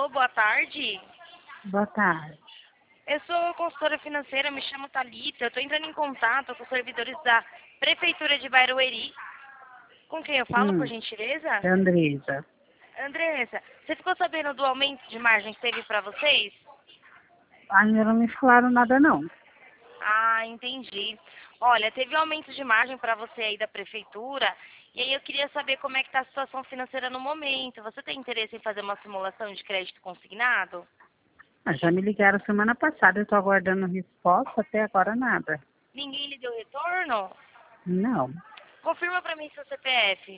Alô, boa tarde. Boa tarde. Eu sou consultora financeira, me chamo Thalita. Eu estou entrando em contato com os servidores da Prefeitura de Barueri. Com quem eu falo, por gentileza? Andresa. Andressa, você ficou sabendo do aumento de margem que teve para vocês? Ainda não me falaram nada, não. Ah, entendi. Olha, teve um aumento de margem para você aí da Prefeitura. E aí eu queria saber como é que está a situação financeira no momento. Você tem interesse em fazer uma simulação de crédito consignado? Já me ligaram semana passada, eu estou aguardando resposta, até agora nada. Ninguém lhe deu retorno? Não. Confirma para mim seu CPF.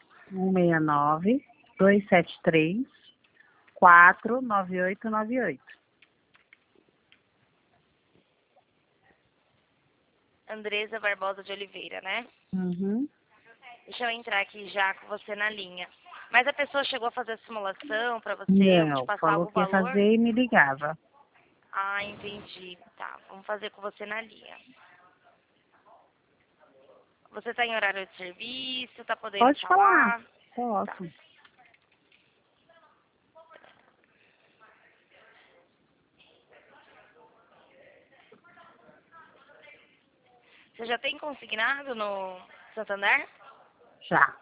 169-273-49898. Andresa Barbosa de Oliveira, né? Uhum. Deixa eu entrar aqui já com você na linha. Mas a pessoa chegou a fazer a simulação para você, te Não, passar falou algum que ia valor? fazer e me ligava. Ah, entendi. Tá, vamos fazer com você na linha. Você está em horário de serviço, está podendo Pode falar. falar? Tá. Posso. Você já tem consignado no Santander? Já.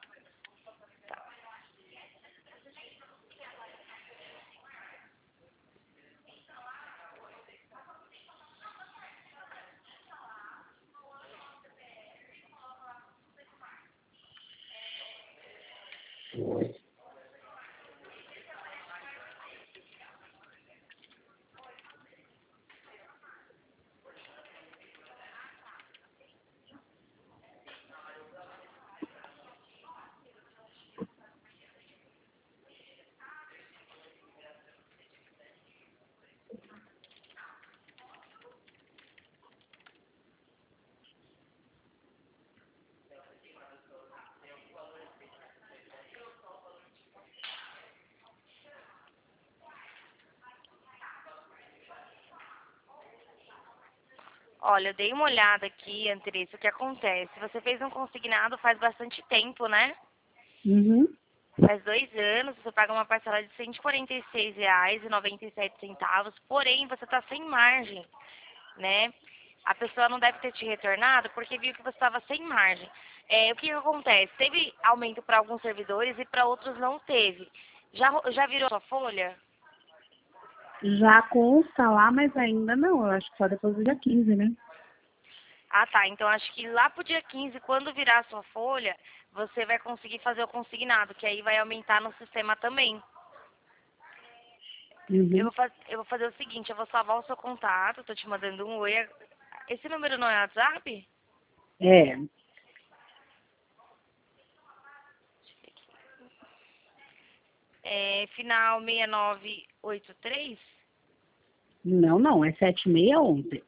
Olha, eu dei uma olhada aqui, Andressa, o que acontece? Você fez um consignado faz bastante tempo, né? Uhum. Faz 2 anos, você paga uma parcela de R$ 146,97, porém você está sem margem, né? A pessoa não deve ter te retornado porque viu que você estava sem margem. O que acontece? Teve aumento para alguns servidores e para outros não teve. Já virou sua folha? Já consta lá, mas ainda não. Eu acho que só depois do dia 15, né? Ah, tá. Então acho que lá pro dia 15, quando virar a sua folha, você vai conseguir fazer o consignado, que aí vai aumentar no sistema também. Uhum. Eu vou fazer o seguinte, eu vou salvar o seu contato, tô te mandando um oi. Esse número não é WhatsApp? É. Final 6983? Não, é 7611.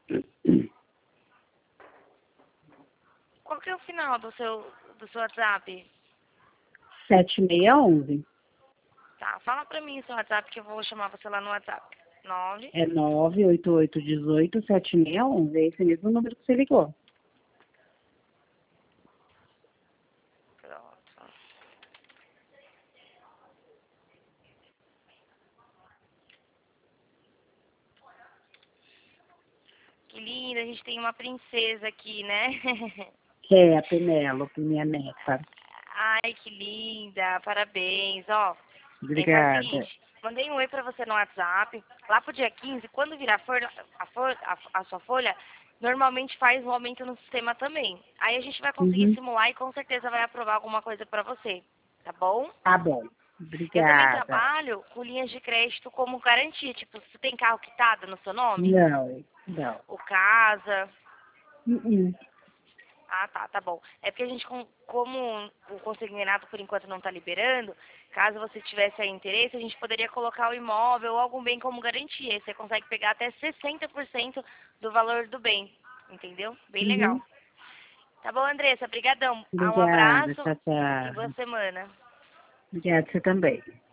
Qual que é o final do seu WhatsApp? 7611. Tá, fala pra mim o seu WhatsApp que eu vou chamar você lá no WhatsApp. 9. É 98818-7611. É esse mesmo número que você ligou. Pronto. Que linda, a gente tem uma princesa aqui, né? É, a Penélope, minha neta. Ai, que linda, parabéns. Ó, faz o Obrigada. seguinte, mandei um oi pra você no WhatsApp. Lá pro dia 15, quando virar a sua folha, normalmente faz um aumento no sistema também. Aí a gente vai conseguir Uhum. simular e com certeza vai aprovar alguma coisa pra você, tá bom? Tá bom. Eu também Obrigada. trabalho com linhas de crédito como garantia. Tipo, você tem carro quitado no seu nome? Não. O casa. Uhum. Ah, tá bom. É porque a gente, como o consignado por enquanto não está liberando, caso você tivesse aí interesse, a gente poderia colocar o imóvel ou algum bem como garantia. Aí você consegue pegar até 60% do valor do bem, entendeu? Bem legal. Uhum. Tá bom, Andressa? Brigadão. Um Obrigada. abraço Tchau, e boa tchau. semana. Obrigada, você também.